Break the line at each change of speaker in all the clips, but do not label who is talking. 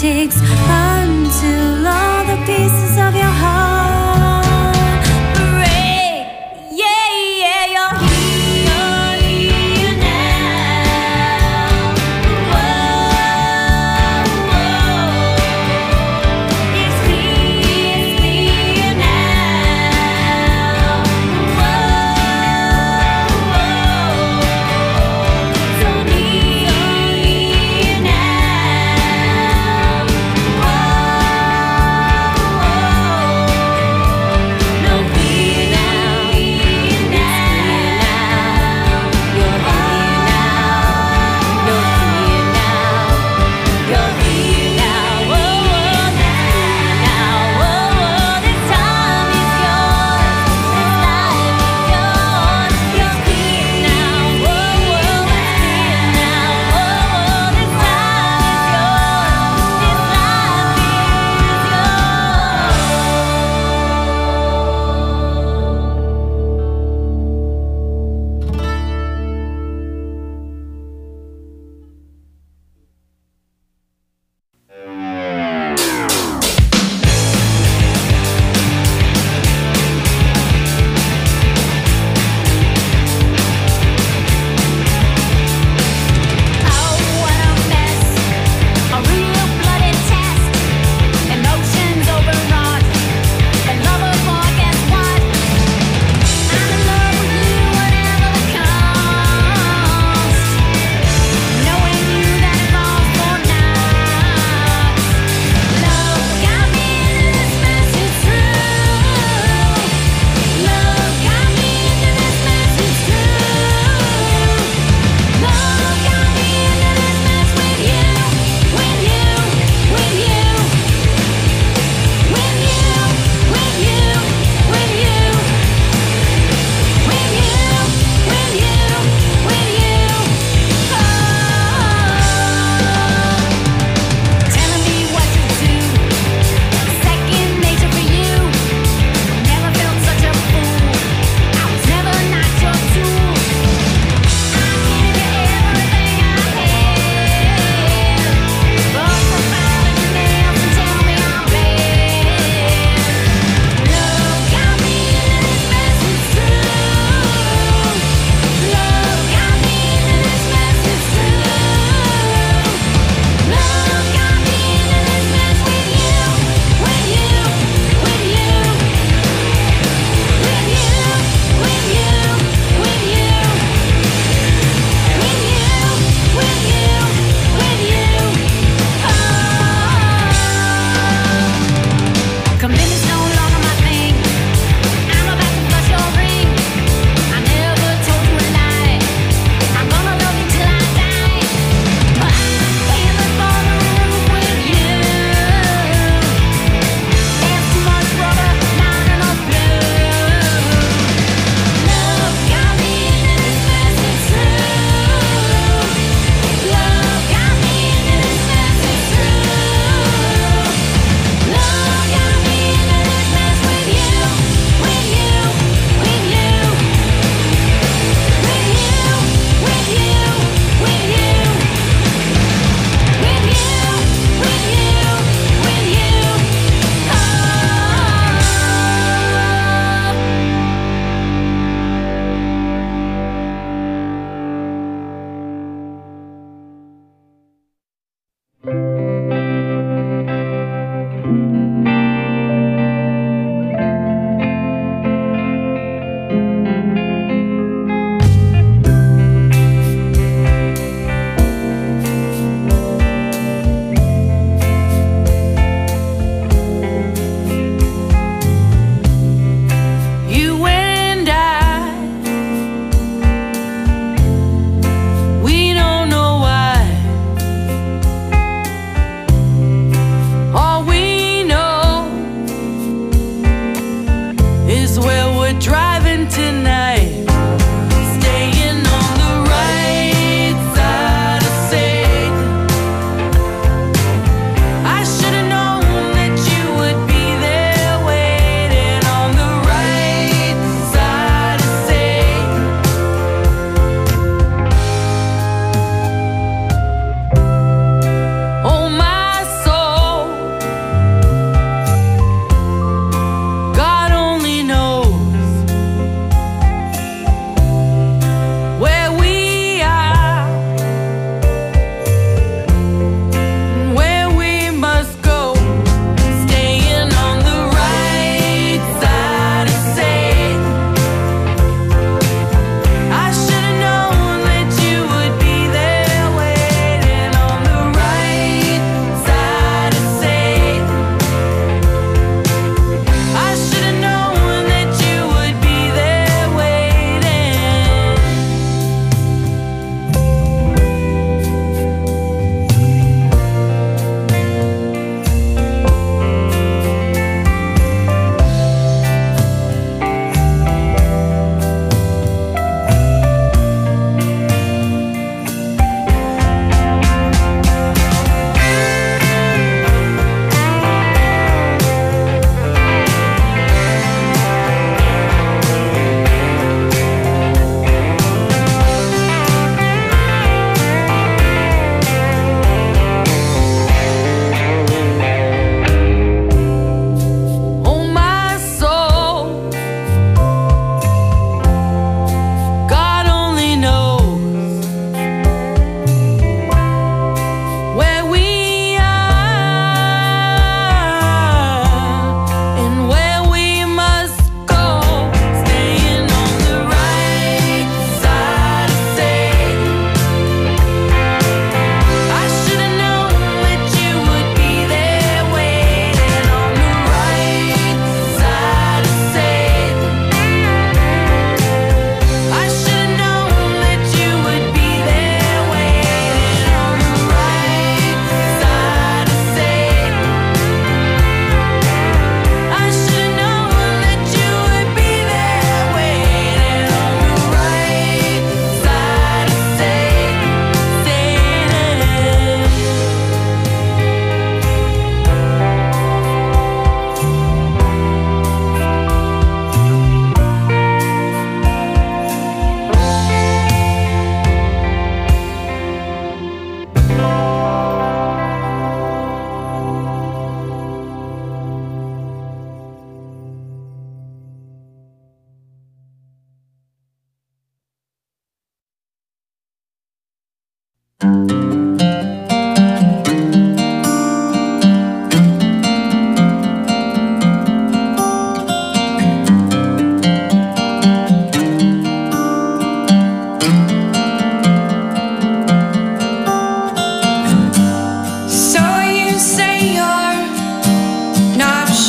takes until all the pieces of your heart break. Yeah, yeah, you're here now. Whoa, whoa. It's clear now. Whoa, whoa. So near now. Whoa.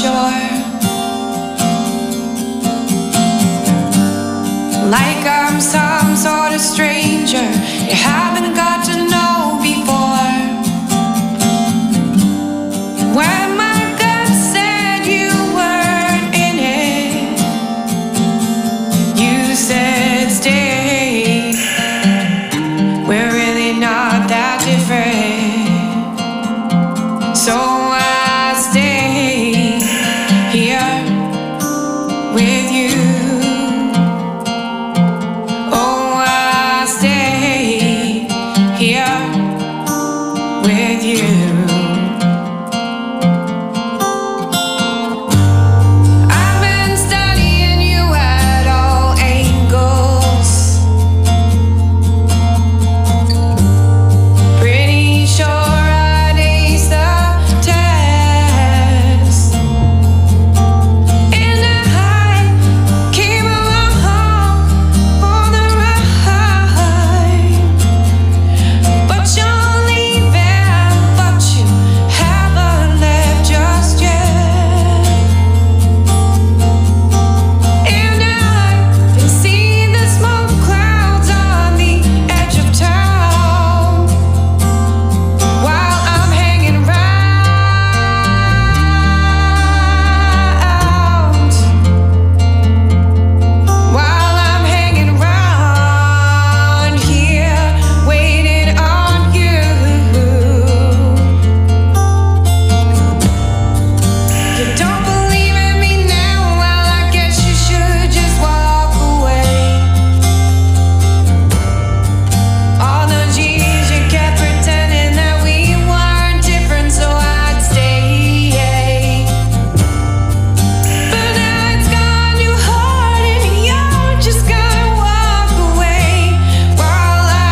shore. Like I'm some sort of stranger you haven't got to know before. When my gut said you weren't in it, you said stay. We're really not that different, so I stay here with you. Oh, I stay here with you. I've been studying you at all angles. Pretty sure I'd ace the test. And I came along for the ride. But you're leaving, but you haven't left just yet. And I've been seeing the smoke clouds on the edge of town while I'm hanging round. While I'm hanging round here, waiting on you. You don't believe in me now? Well, I guess you should just walk away. All those years you kept pretending that we weren't different, so I'd stay. But now it's gone, you hard and you're just gonna walk away while I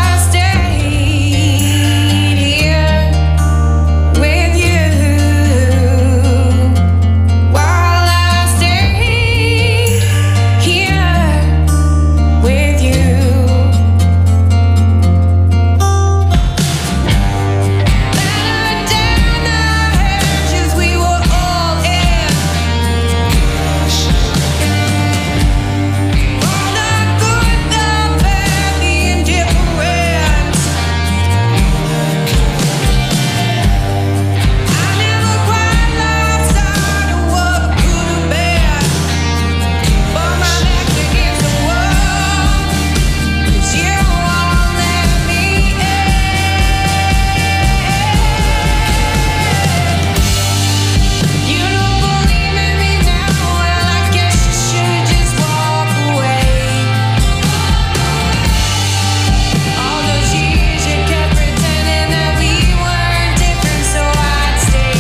stayed here with you. While I stayed here with you. Better down the hedges we were all in. All the good, the bad, the indifferent. I never quite lost sight of what could have been, but my back's against the wall, 'cause you won't let me in. You don't believe in me now? Well, I guess you should just walk away. All those years you kept pretending that we weren't different, so I'd stay.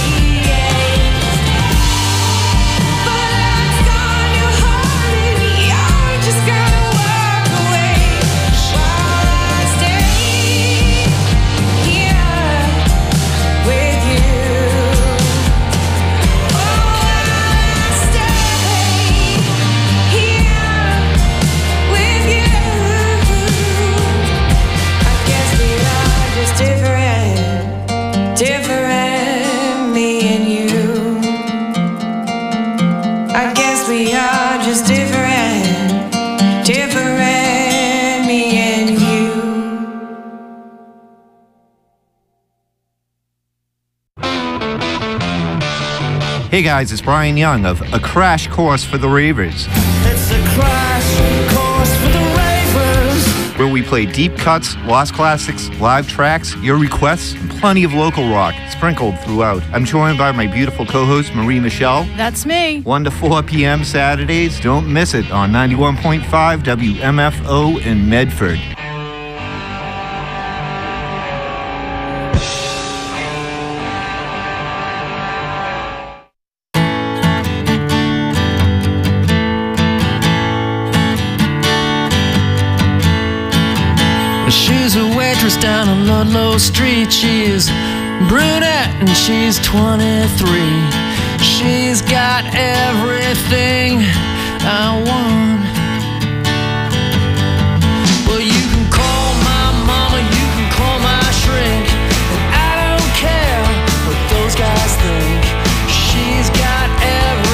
But that's gone, you hard and you're just gonna walk away while I stay here with you. Oh, I stay here with you. I guess we are just different, me and you. I guess we are just different, me and you.
Hey guys, it's Brian Young of A Crash Course for the Ravers,
It's a crash course for the ravers.
where we play deep cuts, lost classics, live tracks, your requests, and plenty of local rock sprinkled throughout. I'm joined by my beautiful co-host, Marie Michelle.
That's me.
1 to 4 p.m. Saturdays. Don't miss it on 91.5 WMFO in Medford.
She's a waitress down on Ludlow Street. She's brunette and she's 23. She's got everything I want. Well, you can call my mama, you can call my shrink, and I don't care what those guys think. She's got everything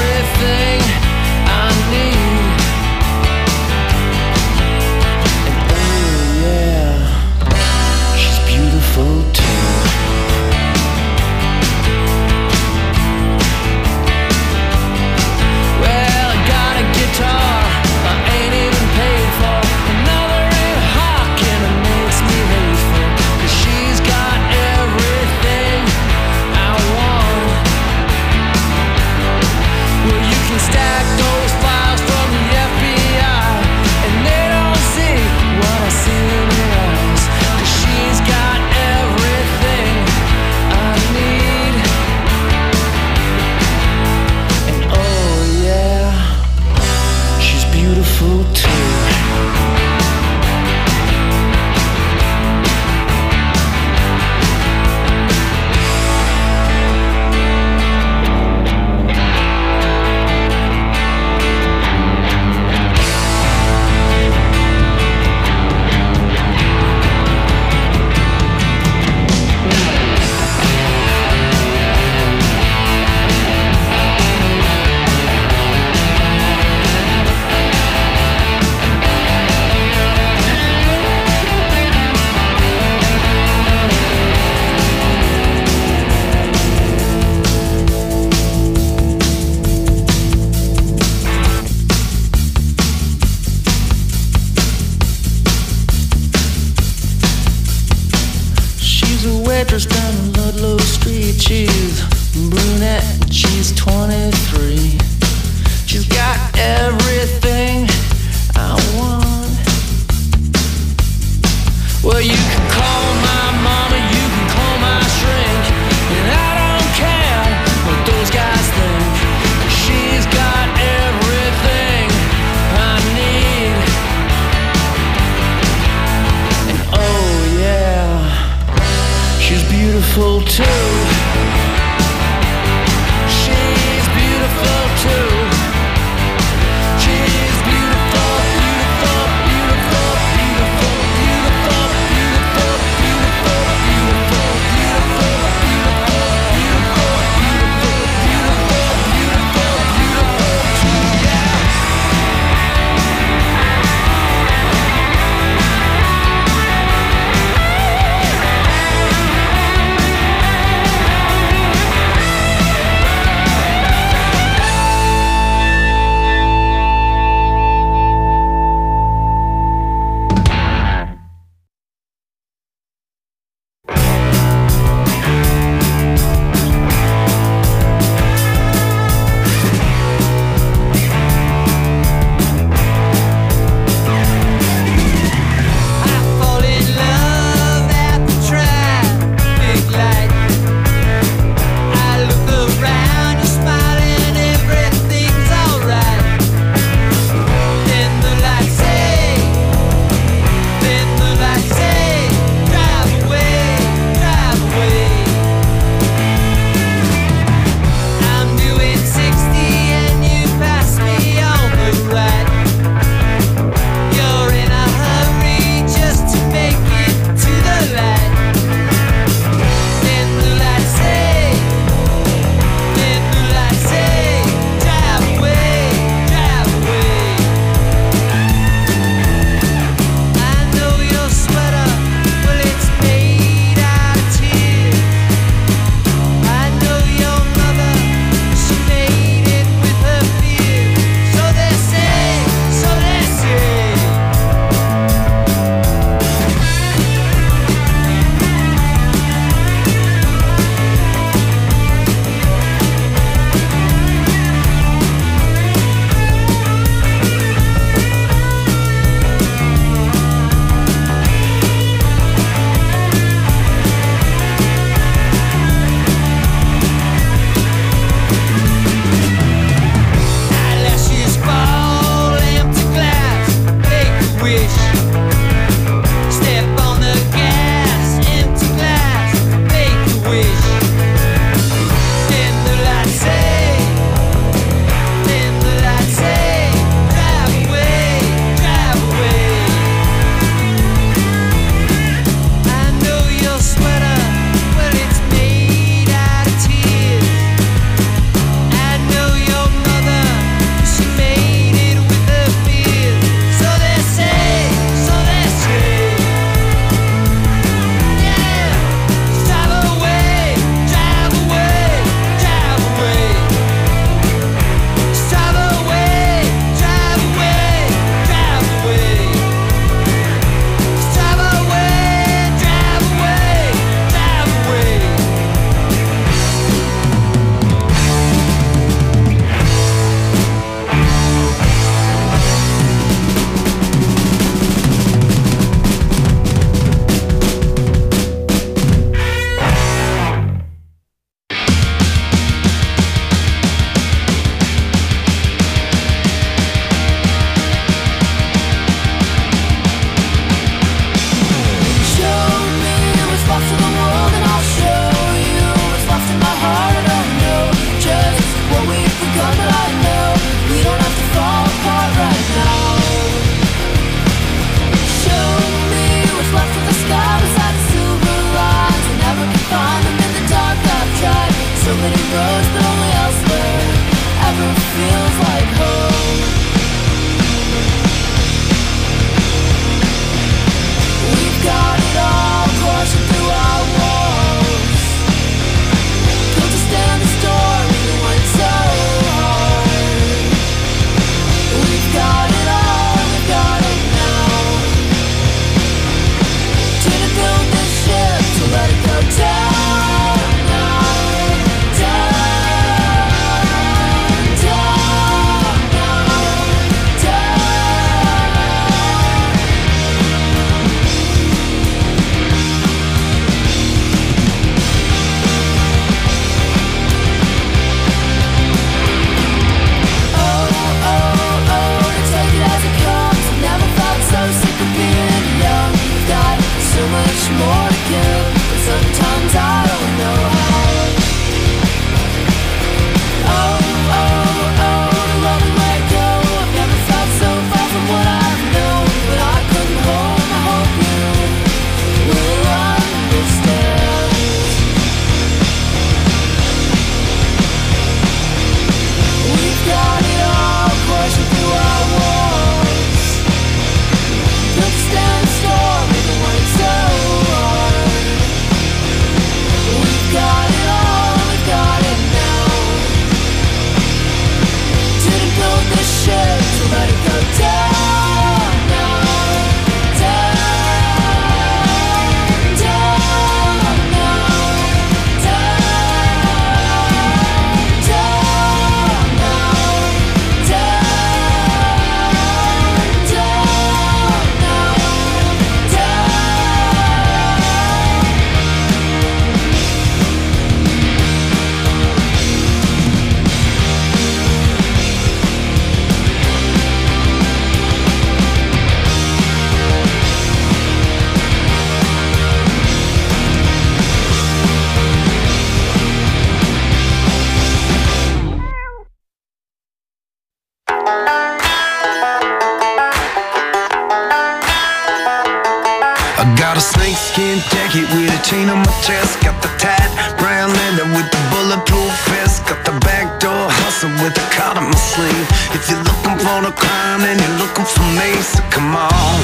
so with a card on my sleeve. If you're looking for the crime, then you're looking for me. So come on,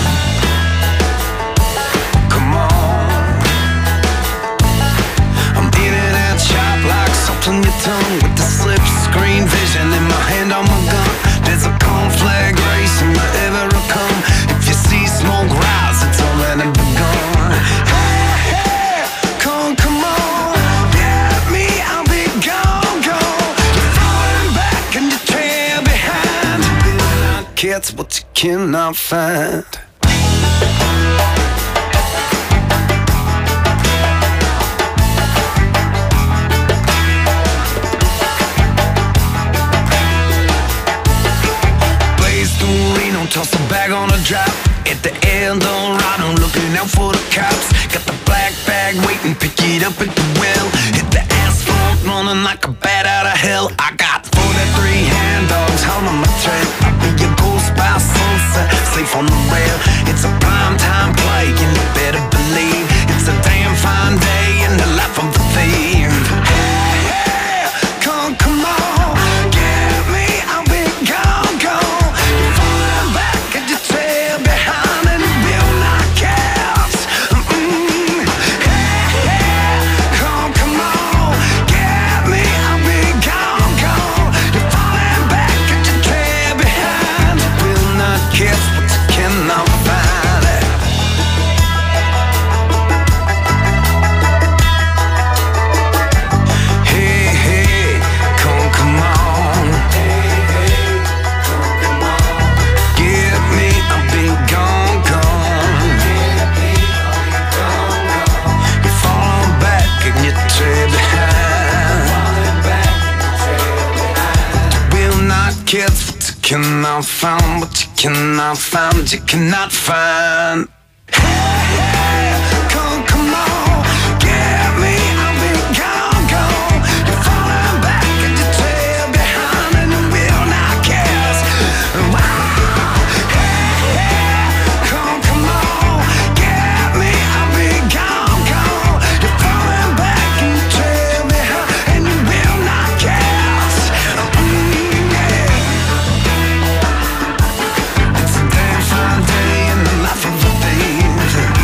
come on. I'm eating that chop like salt on your tongue, with the slip screen vision in my hand on my gun. There's a conflict race in my ever come. If you see smoke rise, it's already begun. Hey, hey, come on, get me, I'll be gone, gone. You're falling back and you trail behind. You will not get what you cannot find. Toss a bag on a drop at the Eldorado, looking out for the cops. Got the black bag waiting, pick it up at the well. Hit the asphalt, running like a bat out of hell. I got 43 hand dogs holding my trail. I'll be your ghost by sunset, safe on the rail. It's a prime time play, and you better believe it's a damn fine day in the life of the thief. Hey, hey, come on, get me, I'll be gone, gone. Cannot find what you cannot find, you cannot find. Hey, hey, come on, get me, I'll be gone, gone. You're falling back and you trail behind, and you will not guess. Wow. Hey, hey, come on, get me, I'll be gone, gone. You're falling back and you trail behind, and you will not guess. It's a damn fine day in the life of a thief.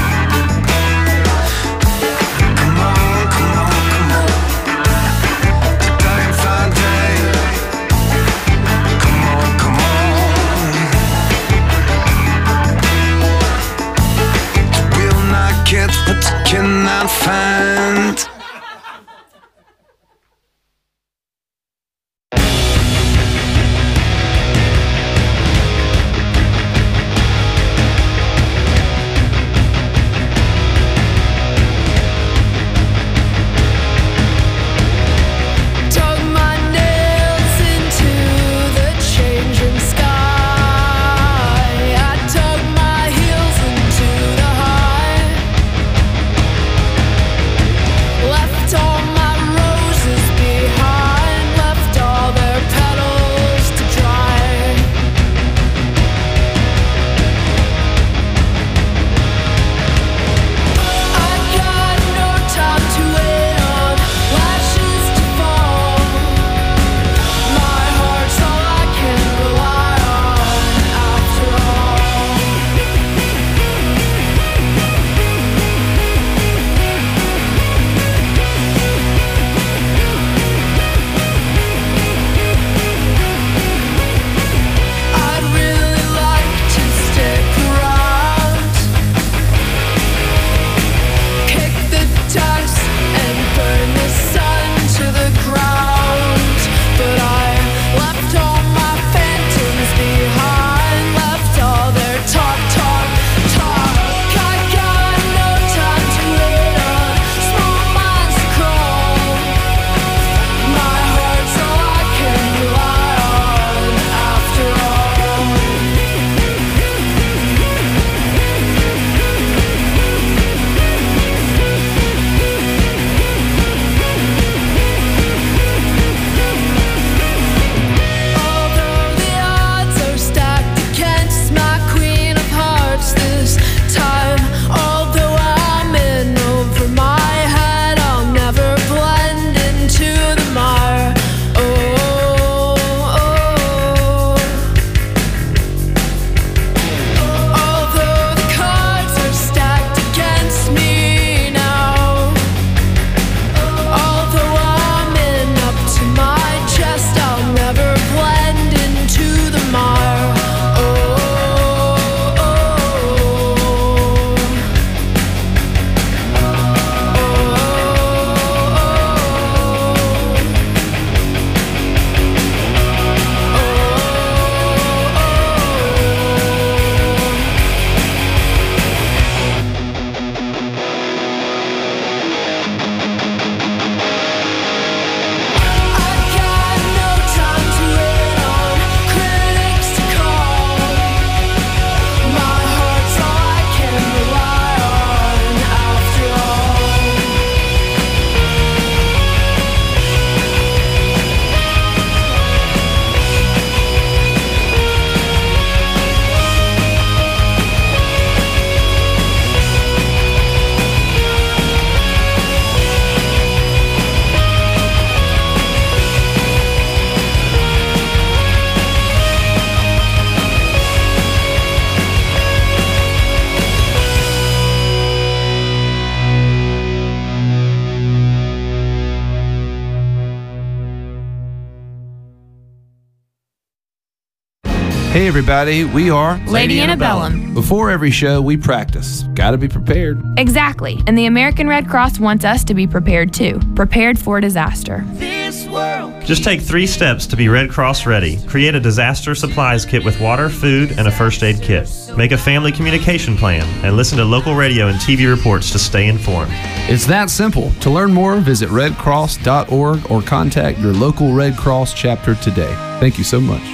Hey everybody, we are
Lady Antebellum.
Before every show, we practice. Gotta be prepared.
Exactly. And the American Red Cross wants us to be prepared too. Prepared for disaster.
Just take 3 steps to be Red Cross ready. Create a disaster supplies kit with water, food, and a first aid kit. Make a family communication plan and listen to local radio and TV reports to stay informed.
It's that simple. To learn more, visit redcross.org or contact your local Red Cross chapter today. Thank you so much.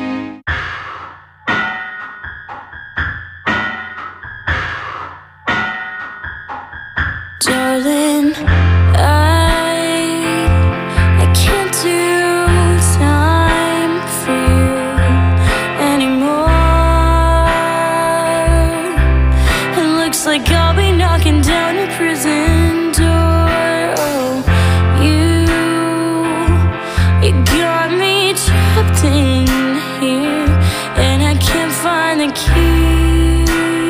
Darling, I can't do time for you anymore. It looks like I'll be knocking down a prison door. Oh, you got me trapped in here, and I can't find the key.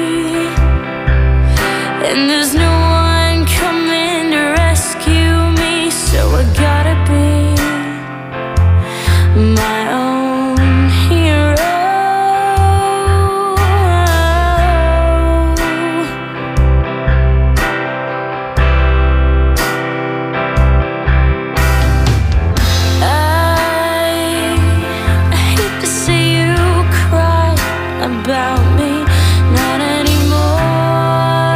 And there's no one coming to rescue me, so I gotta be my own hero. I hate to see you cry about me, not anymore,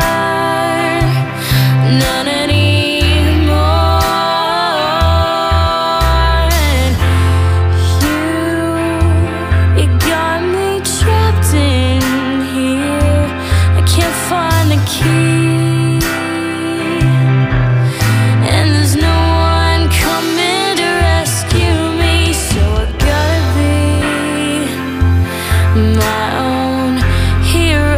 not anymore. And you got me trapped in here. I can't find the key, and there's no one coming to rescue me, so I gotta be my own hero.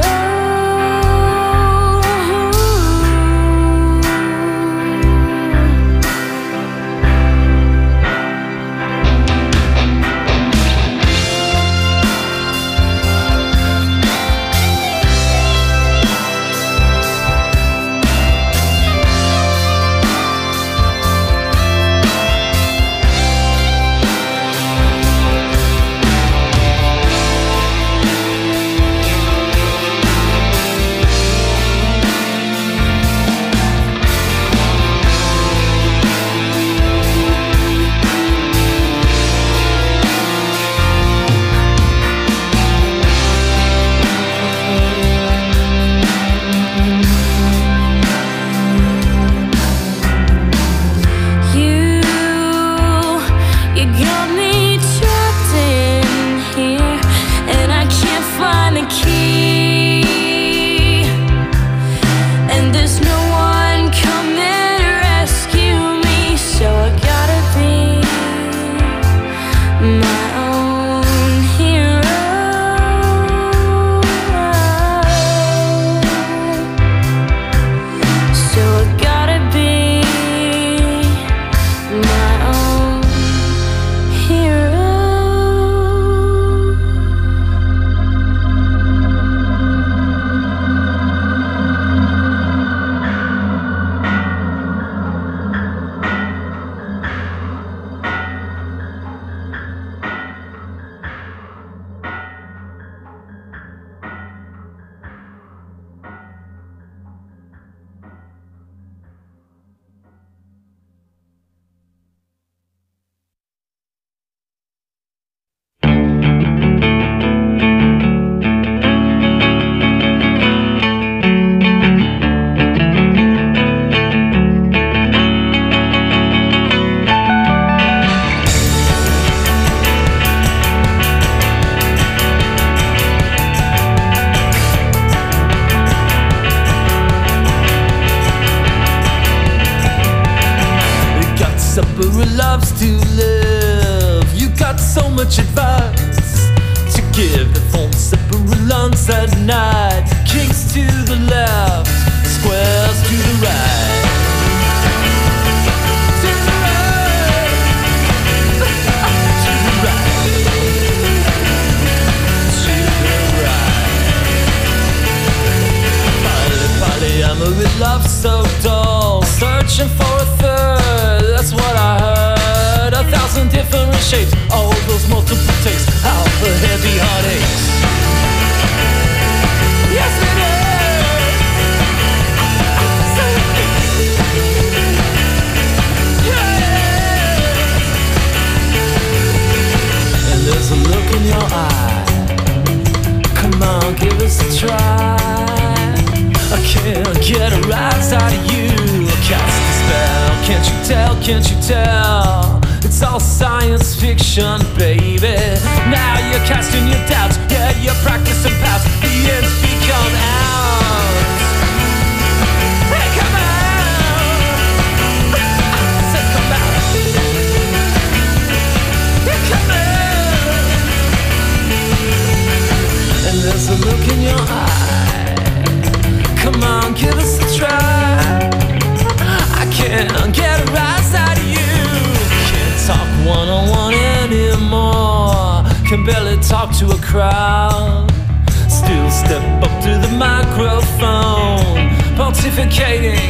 You got me trapped in here, and I can't find the key. And there's no one coming to rescue me, so I gotta be my own hero. So I gotta be my own hero.
Supper loves to live. You got so much advice to give. The phone supper lunch at night. Kings to the left, squares to the right. To the right. To the right. To the right. Party, party, I'm with love so dull. Searching for a third, that's what I heard. 1,000 different shapes, all those multiple takes. How the heavy heartache. high. Come on, give us a try. I can't get a rise out of you. Cast the spell, can't you tell, can't you tell? It's all science fiction, baby. Now you're casting your doubts, yeah, you're practicing past. The ends become ours. Hey, come on! I said come out. Hey, come on! And there's a look in your eye. Come on, give us a try. I can't get a rise out of you. Can't talk one-on-one anymore. Can barely talk to a crowd. Still step up to the microphone, pontificating.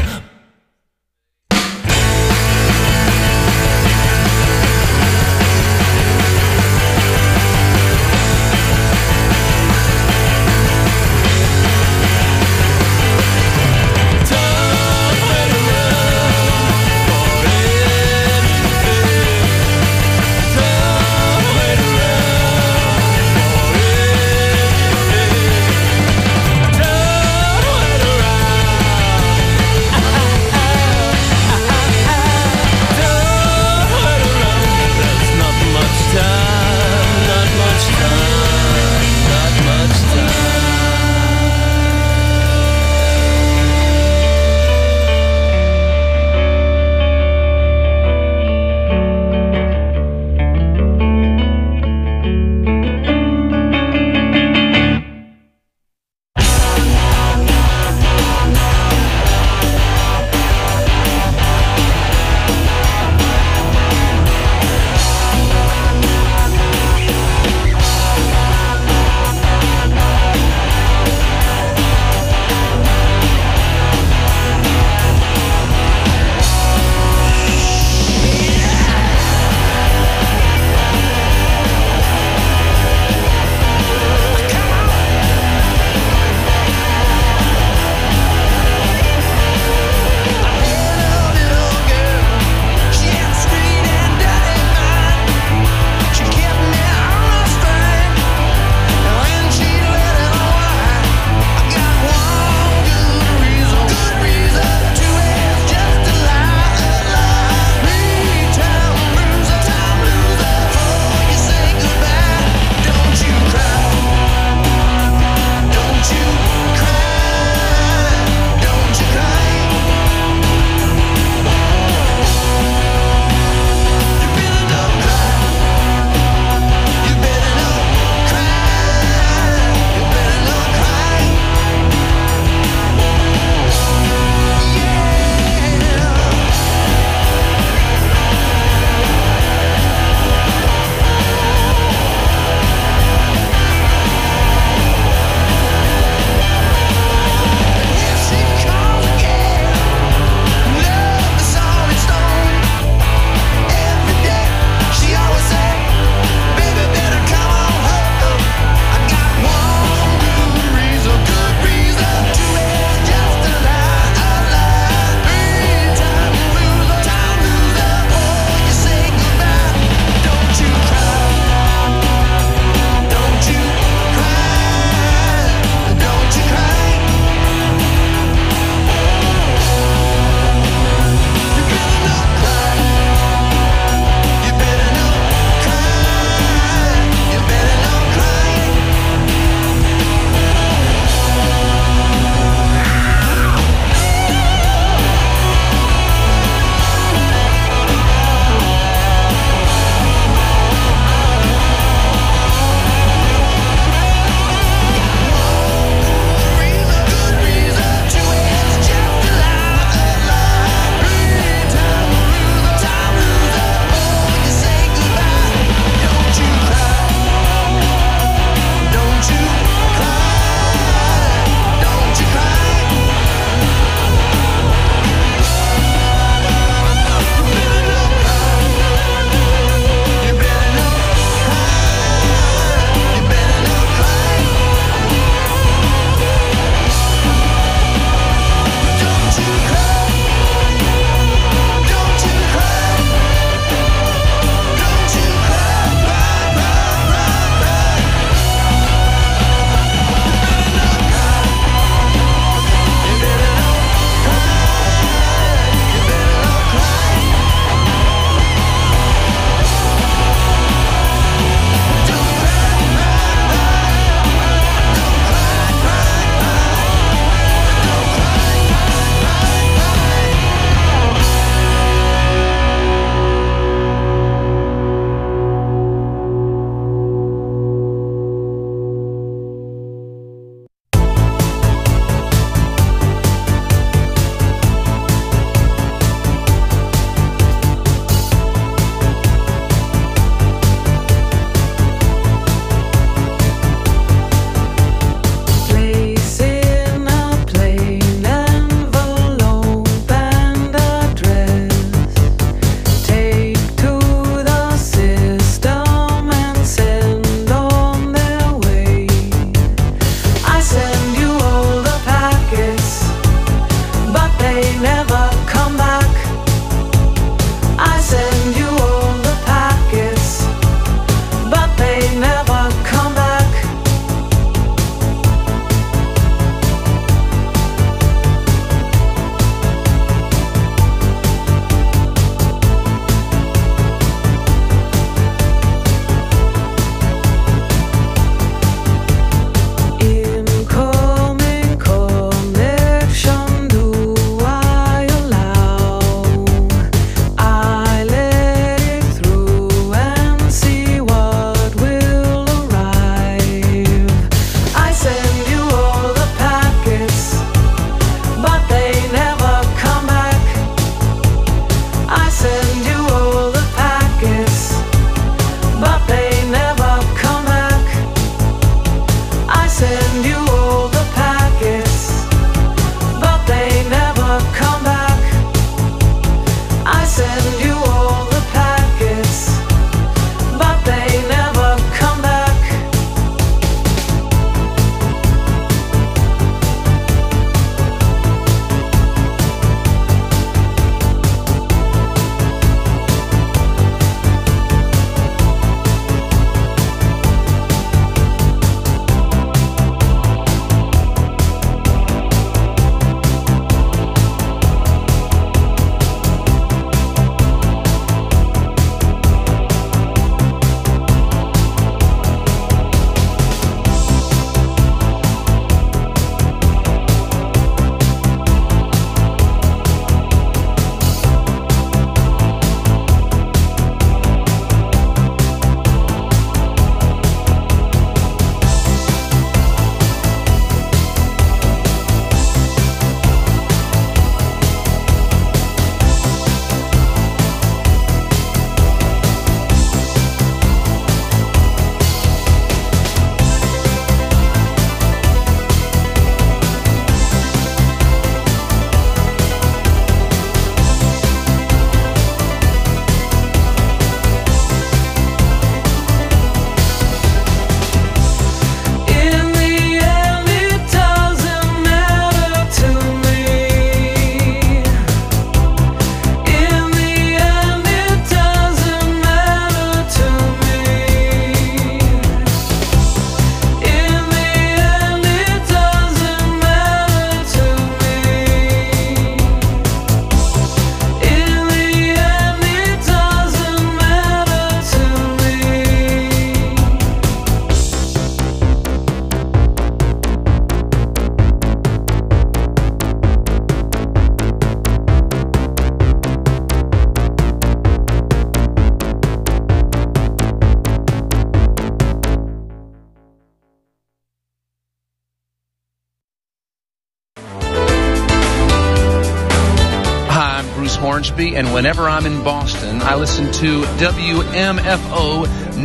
Orangeby, and whenever I'm in Boston, I listen to WMFO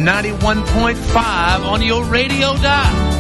91.5 on your radio dial.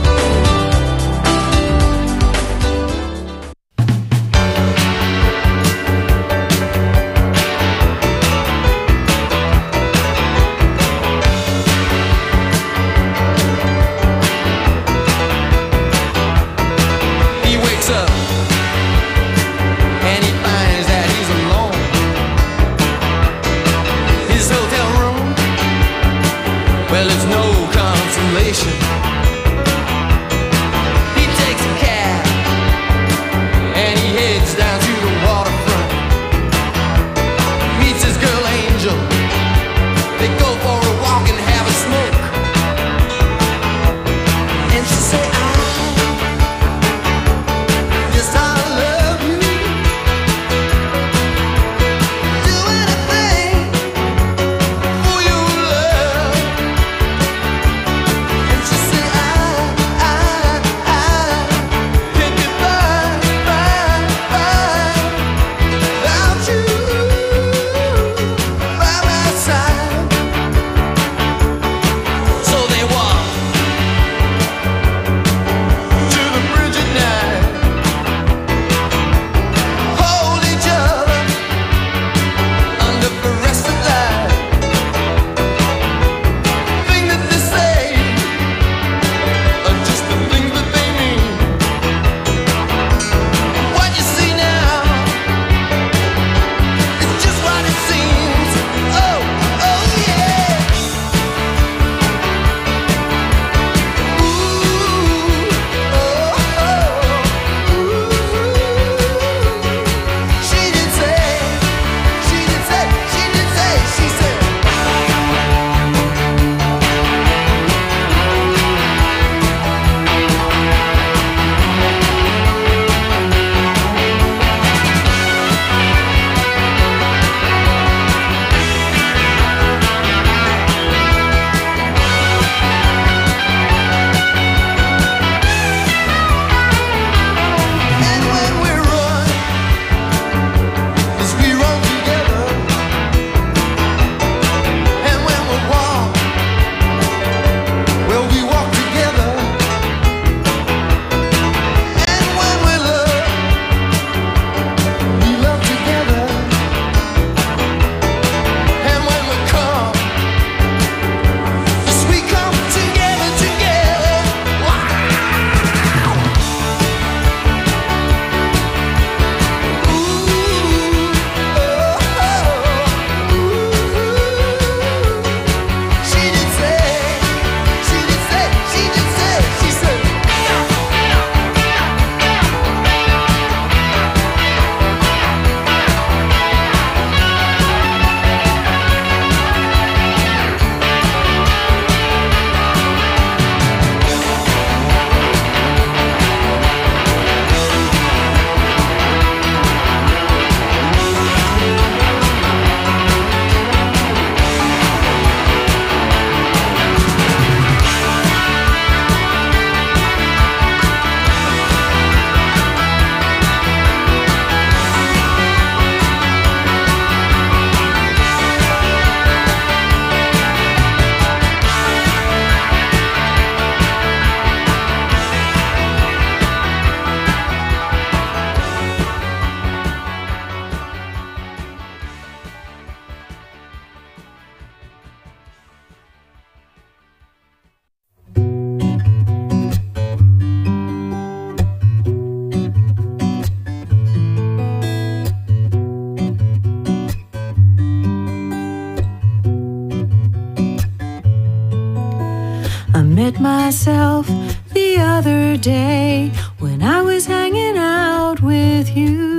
met myself the other day when I was hanging out with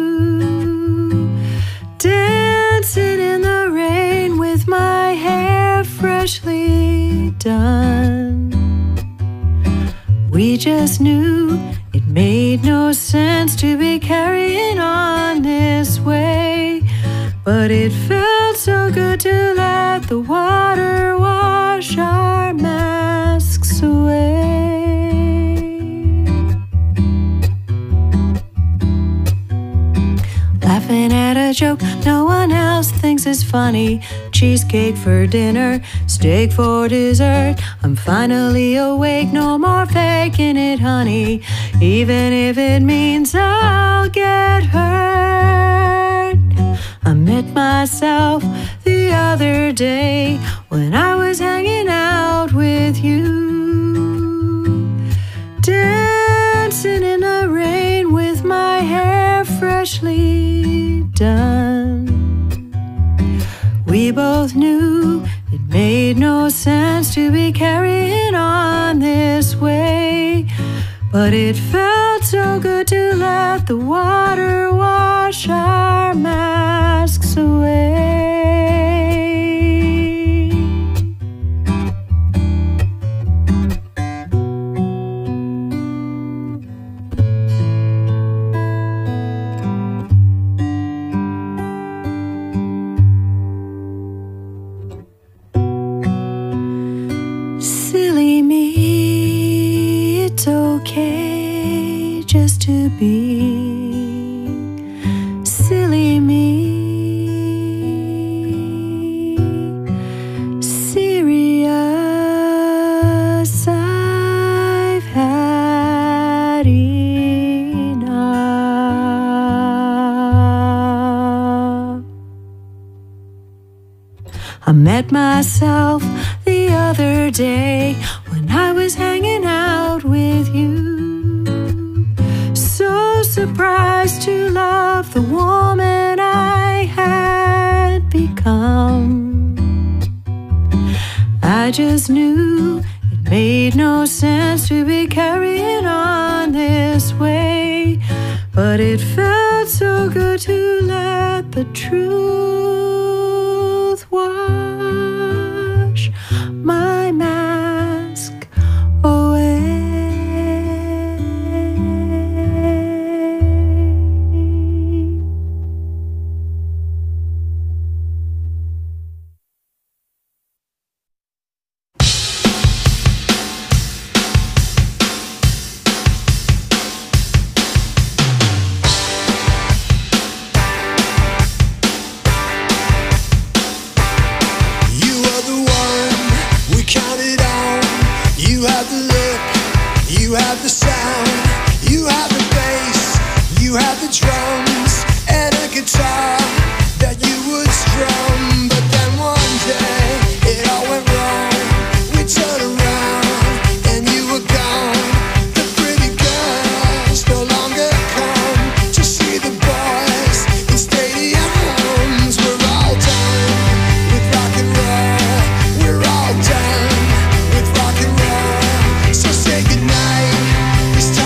you, dancing in the rain with my hair freshly done. We just knew it made no sense to be carrying on this way, but it felt so good to let the water wash our masks away. Laughing at a joke no one else thinks is funny. Cheesecake for dinner, steak for dessert. I'm finally awake, no more faking it, honey. Even if it means I'll get hurt. I met myself the other day when I was hanging out with you, dancing in the rain with my hair freshly done. We both knew it made no sense to be carrying on this way, but it felt so good to let the water wash our masks away. Silly me, it's okay just to be silly me. Serious, I've had enough. I met myself the other day when I was hanging out with you, so surprised to love the woman I had become. I just knew it made no sense to be carrying on this way, but it felt so good to let the truth wash my mask away.
You are the one we counted on. You have the look, you have the sound, you have the bass, you have the drums, and a guitar that you would strum. But then one day it all went wrong. We turned around and you were gone. The pretty girls no longer come to see the boys in stadiums. We're all done with rock and roll. We're all done with rock and roll. So say goodnight. It's time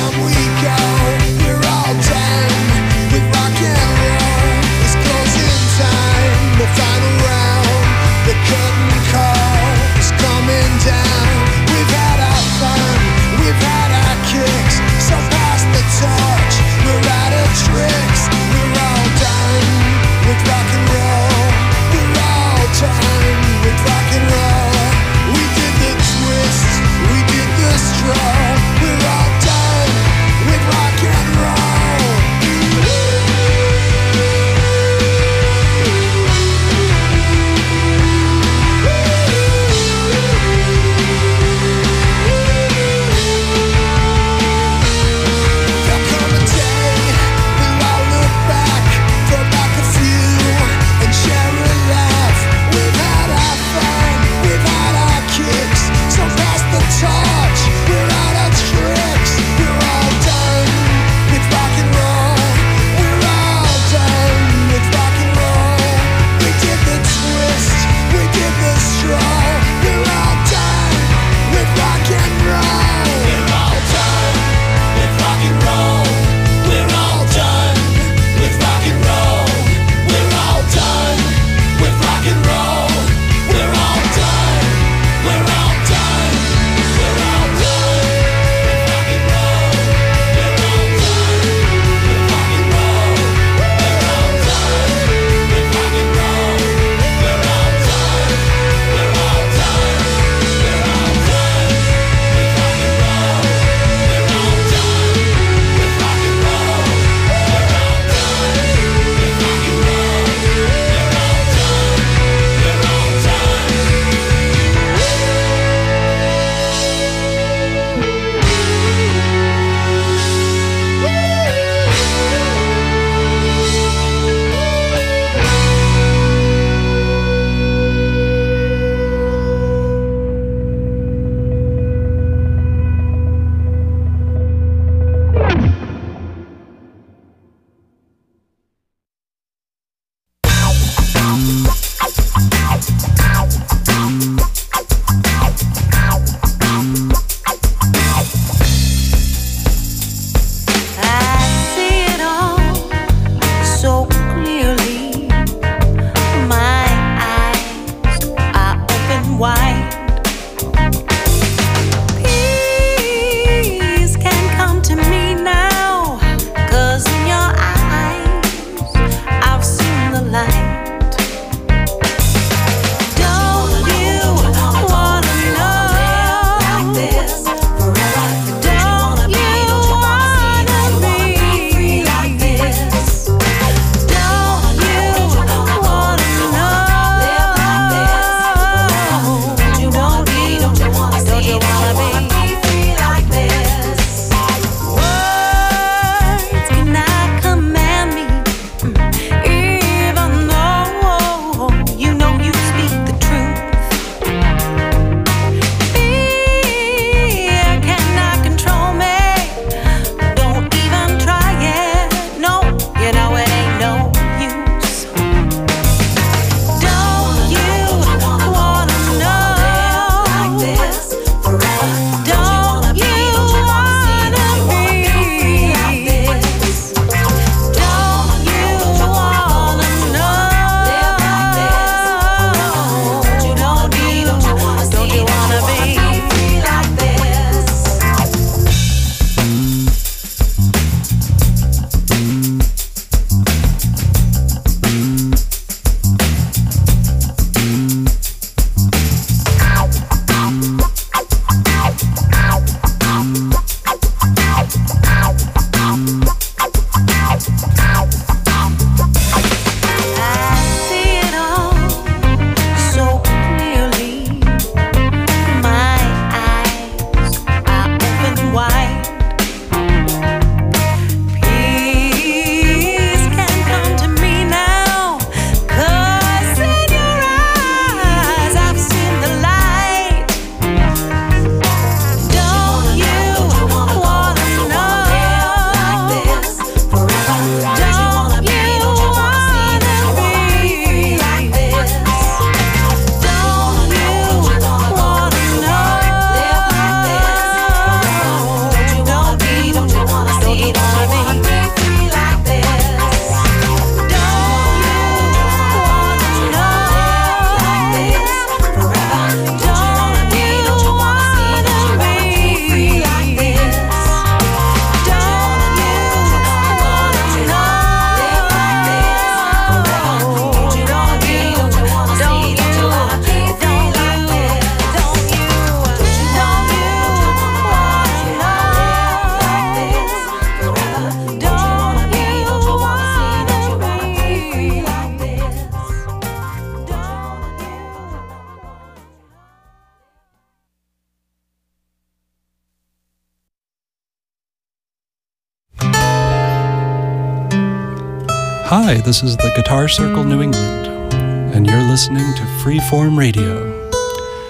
Hi, this is the Guitar Circle New England, and you're listening to Freeform Radio,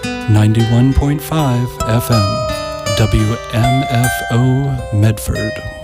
91.5 FM, WMFO Medford.